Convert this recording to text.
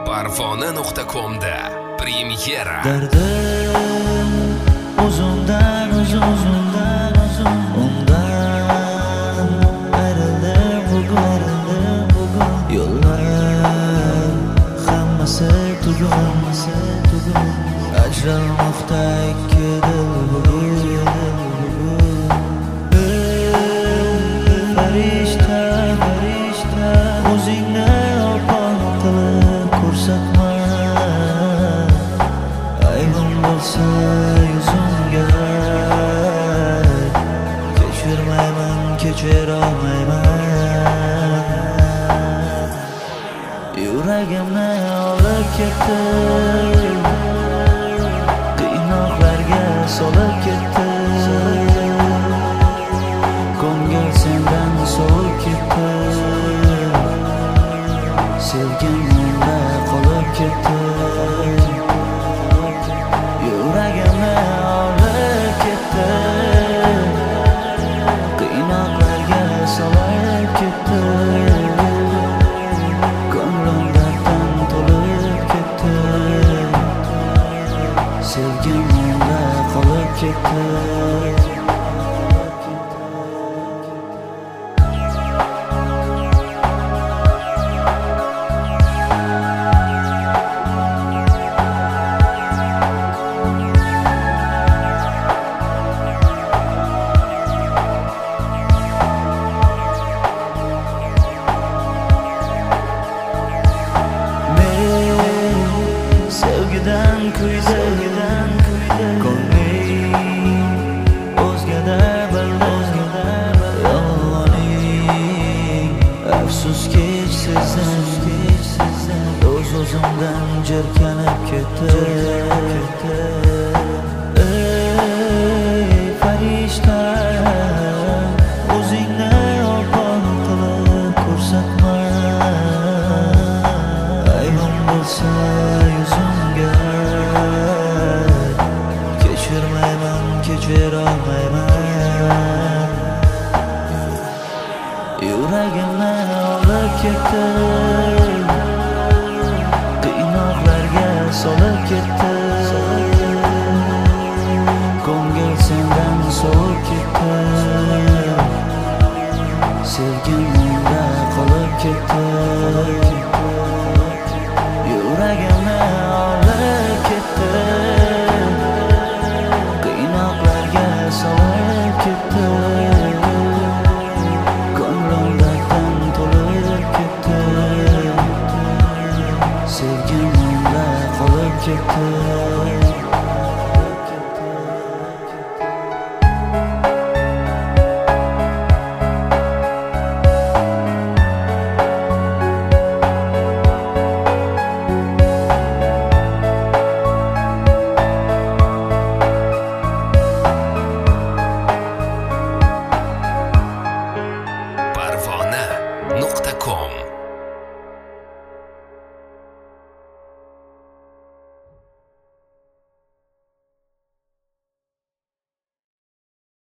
Parvona.com'da premyera. Dardim o'zimdan undan ayrildim bugun yo'llar hammasi tugun ajralmoqda ikki dil bugun farishta o'zingni opon qilib ko'rsatma aybim bo'lsa yuzimga kechirmayman kechirolmayman yuragimni olib ketdi qiynoqlarga solib ketdi ko'ngil sendan sovib ketdi sevgim unda qolib ketdi yuragimni olib ketdi qiynoqlarga solib ketdi ko'nglim darddan to'lib ketdi sevgim unda qolib ketdi sevgidan kuydi ko'nglim o'zgada bildi yolg'oning afsuski sezdim o'z-o'zimdan jirkanib ketdi